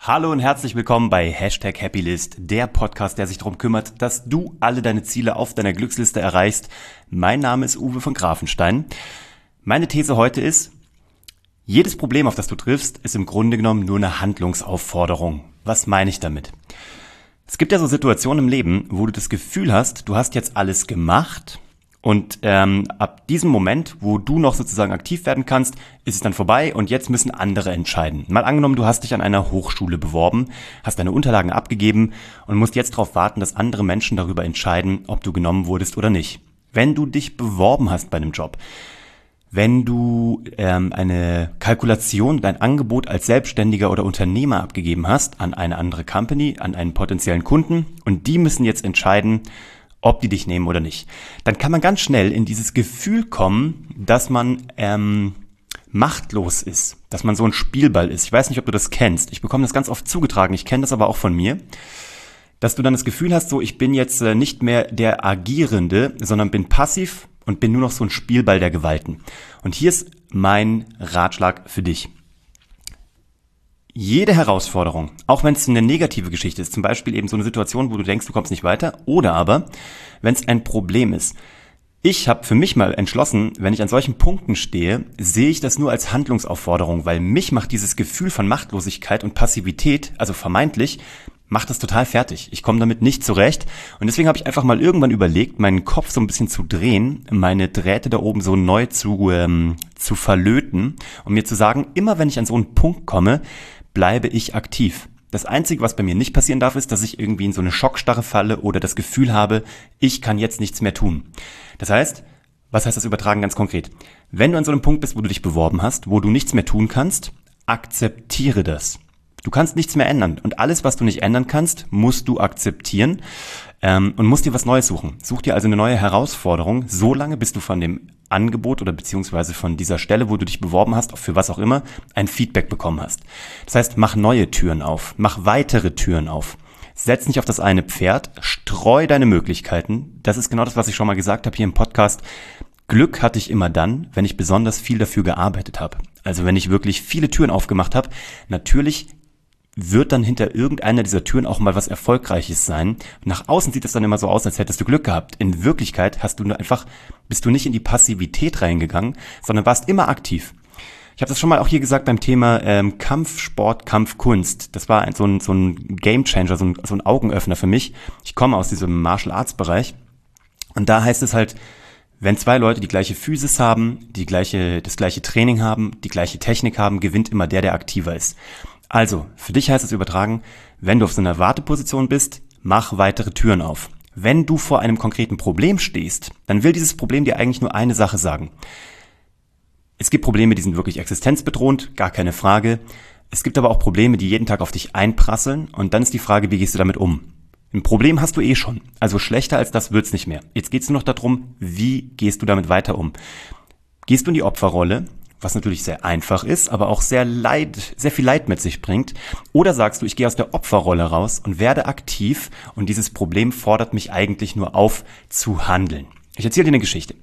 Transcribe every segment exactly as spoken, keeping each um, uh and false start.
Hallo und herzlich willkommen bei Hashtag Happylist, der Podcast, der sich darum kümmert, dass du alle deine Ziele auf deiner Glücksliste erreichst. Mein Name ist Uwe von Grafenstein. Meine These heute ist, jedes Problem, auf das du triffst, ist im Grunde genommen nur eine Handlungsaufforderung. Was meine ich damit? Es gibt ja so Situationen im Leben, wo du das Gefühl hast, du hast jetzt alles gemacht und ähm, ab diesem Moment, wo du noch sozusagen aktiv werden kannst, ist es dann vorbei und jetzt müssen andere entscheiden. Mal angenommen, du hast dich an einer Hochschule beworben, hast deine Unterlagen abgegeben und musst jetzt darauf warten, dass andere Menschen darüber entscheiden, ob du genommen wurdest oder nicht. Wenn du dich beworben hast bei einem Job, wenn du ähm, eine Kalkulation, dein Angebot als Selbstständiger oder Unternehmer abgegeben hast an eine andere Company, an einen potenziellen Kunden und die müssen jetzt entscheiden, ob die dich nehmen oder nicht, dann kann man ganz schnell in dieses Gefühl kommen, dass man ähm, machtlos ist, dass man so ein Spielball ist. Ich weiß nicht, ob du das kennst. Ich bekomme das ganz oft zugetragen. Ich kenne das aber auch von mir, dass du dann das Gefühl hast, so ich bin jetzt äh, nicht mehr der Agierende, sondern bin passiv und bin nur noch so ein Spielball der Gewalten. Und hier ist mein Ratschlag für dich. Jede Herausforderung, auch wenn es eine negative Geschichte ist, zum Beispiel eben so eine Situation, wo du denkst, du kommst nicht weiter, oder aber, wenn es ein Problem ist. Ich habe für mich mal entschlossen, wenn ich an solchen Punkten stehe, sehe ich das nur als Handlungsaufforderung, weil mich macht dieses Gefühl von Machtlosigkeit und Passivität, also vermeintlich, macht das total fertig. Ich komme damit nicht zurecht und deswegen habe ich einfach mal irgendwann überlegt, meinen Kopf so ein bisschen zu drehen, meine Drähte da oben so neu zu, ähm, zu verlöten und mir zu sagen, immer wenn ich an so einen Punkt komme, bleibe ich aktiv. Das Einzige, was bei mir nicht passieren darf, ist, dass ich irgendwie in so eine Schockstarre falle oder das Gefühl habe, ich kann jetzt nichts mehr tun. Das heißt, was heißt das übertragen ganz konkret? Wenn du an so einem Punkt bist, wo du dich beworben hast, wo du nichts mehr tun kannst, akzeptiere das. Du kannst nichts mehr ändern und alles, was du nicht ändern kannst, musst du akzeptieren ähm, und musst dir was Neues suchen. Such dir also eine neue Herausforderung, so lange, bis du von dem Angebot oder beziehungsweise von dieser Stelle, wo du dich beworben hast, für was auch immer, ein Feedback bekommen hast. Das heißt, mach neue Türen auf, mach weitere Türen auf. Setz nicht auf das eine Pferd, streu deine Möglichkeiten. Das ist genau das, was ich schon mal gesagt habe hier im Podcast. Glück hatte ich immer dann, wenn ich besonders viel dafür gearbeitet habe. Also wenn ich wirklich viele Türen aufgemacht habe. Natürlich wird dann hinter irgendeiner dieser Türen auch mal was Erfolgreiches sein. Nach außen sieht es dann immer so aus, als hättest du Glück gehabt. In Wirklichkeit hast du nur einfach, bist du nicht in die Passivität reingegangen, sondern warst immer aktiv. Ich habe das schon mal auch hier gesagt beim Thema ähm, Kampfsport, Kampfkunst. Das war ein, so ein, so ein Gamechanger, so ein, so ein Augenöffner für mich. Ich komme aus diesem Martial Arts Bereich und da heißt es halt, wenn zwei Leute die gleiche Physis haben, die gleiche, das gleiche Training haben, die gleiche Technik haben, gewinnt immer der, der aktiver ist. Also, für dich heißt es übertragen, wenn du auf so einer Warteposition bist, mach weitere Türen auf. Wenn du vor einem konkreten Problem stehst, dann will dieses Problem dir eigentlich nur eine Sache sagen. Es gibt Probleme, die sind wirklich existenzbedrohend, gar keine Frage. Es gibt aber auch Probleme, die jeden Tag auf dich einprasseln und dann ist die Frage, wie gehst du damit um? Ein Problem hast du eh schon, also schlechter als das wird's nicht mehr. Jetzt geht's nur noch darum, wie gehst du damit weiter um? Gehst du in die Opferrolle? Was natürlich sehr einfach ist, aber auch sehr Leid, sehr viel Leid mit sich bringt. Oder sagst du, ich gehe aus der Opferrolle raus und werde aktiv und dieses Problem fordert mich eigentlich nur auf, zu handeln. Ich erzähle dir eine Geschichte.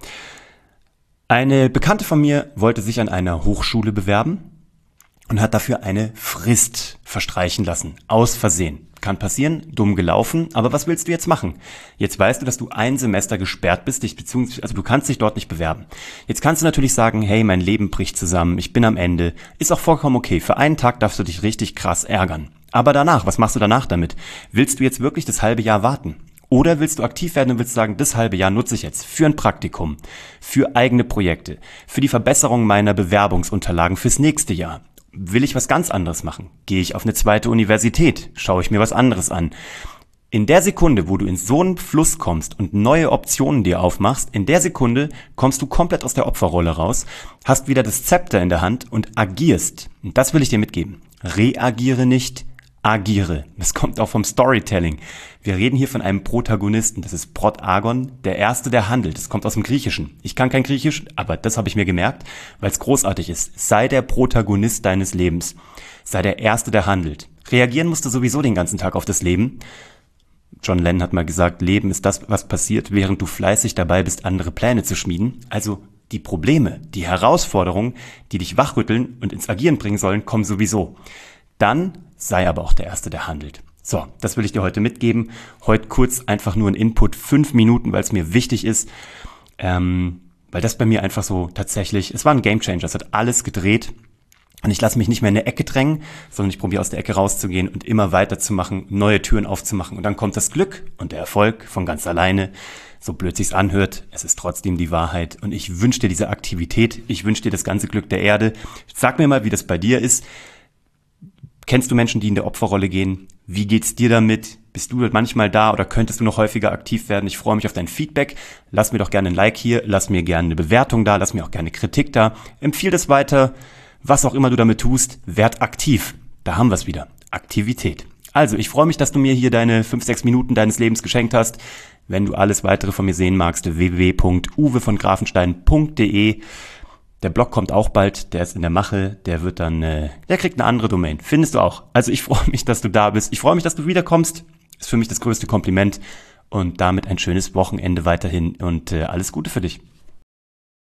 Eine Bekannte von mir wollte sich an einer Hochschule bewerben und hat dafür eine Frist verstreichen lassen, aus Versehen. Kann passieren, dumm gelaufen, aber was willst du jetzt machen? Jetzt weißt du, dass du ein Semester gesperrt bist, dich beziehungsweise, also du kannst dich dort nicht bewerben. Jetzt kannst du natürlich sagen, hey, mein Leben bricht zusammen, ich bin am Ende. Ist auch vollkommen okay, für einen Tag darfst du dich richtig krass ärgern. Aber danach, was machst du danach damit? Willst du jetzt wirklich das halbe Jahr warten? Oder willst du aktiv werden und willst sagen, das halbe Jahr nutze ich jetzt für ein Praktikum, für eigene Projekte, für die Verbesserung meiner Bewerbungsunterlagen fürs nächste Jahr? Will ich was ganz anderes machen? Gehe ich auf eine zweite Universität? Schaue ich mir was anderes an? In der Sekunde, wo du in so einen Fluss kommst und neue Optionen dir aufmachst, in der Sekunde kommst du komplett aus der Opferrolle raus, hast wieder das Zepter in der Hand und agierst. Und das will ich dir mitgeben. Reagiere nicht, agiere. Das kommt auch vom Storytelling. Wir reden hier von einem Protagonisten. Das ist Protagon, der Erste, der handelt. Das kommt aus dem Griechischen. Ich kann kein Griechisch, aber das habe ich mir gemerkt, weil es großartig ist. Sei der Protagonist deines Lebens. Sei der Erste, der handelt. Reagieren musst du sowieso den ganzen Tag auf das Leben. John Lennon hat mal gesagt, Leben ist das, was passiert, während du fleißig dabei bist, andere Pläne zu schmieden. Also die Probleme, die Herausforderungen, die dich wachrütteln und ins Agieren bringen sollen, kommen sowieso. dann sei aber auch der Erste, der handelt. So, das will ich dir heute mitgeben. Heute kurz einfach nur ein Input, fünf Minuten, weil es mir wichtig ist, ähm, weil das bei mir einfach so tatsächlich, es war ein Gamechanger, es hat alles gedreht. Und ich lasse mich nicht mehr in eine Ecke drängen, sondern ich probiere aus der Ecke rauszugehen und immer weiterzumachen, neue Türen aufzumachen. Und dann kommt das Glück und der Erfolg von ganz alleine. So blöd sich's anhört, es ist trotzdem die Wahrheit. Und ich wünsche dir diese Aktivität, ich wünsche dir das ganze Glück der Erde. Sag mir mal, wie das bei dir ist. Kennst du Menschen, die in der Opferrolle gehen? Wie geht's dir damit? Bist du manchmal da oder könntest du noch häufiger aktiv werden? Ich freue mich auf dein Feedback. Lass mir doch gerne ein Like hier, lass mir gerne eine Bewertung da, lass mir auch gerne Kritik da. Empfiehl das weiter. Was auch immer du damit tust, werd aktiv. Da haben wir es wieder. Aktivität. Also, ich freue mich, dass du mir hier deine fünf, sechs Minuten deines Lebens geschenkt hast. Wenn du alles weitere von mir sehen magst, w w w punkt uwe von grafenstein punkt d e. Der Blog kommt auch bald, der ist in der Mache, der wird dann, äh, der kriegt eine andere Domain. Findest du auch. Also ich freue mich, dass du da bist. Ich freue mich, dass du wiederkommst. Ist für mich das größte Kompliment. Und damit ein schönes Wochenende weiterhin und äh, alles Gute für dich.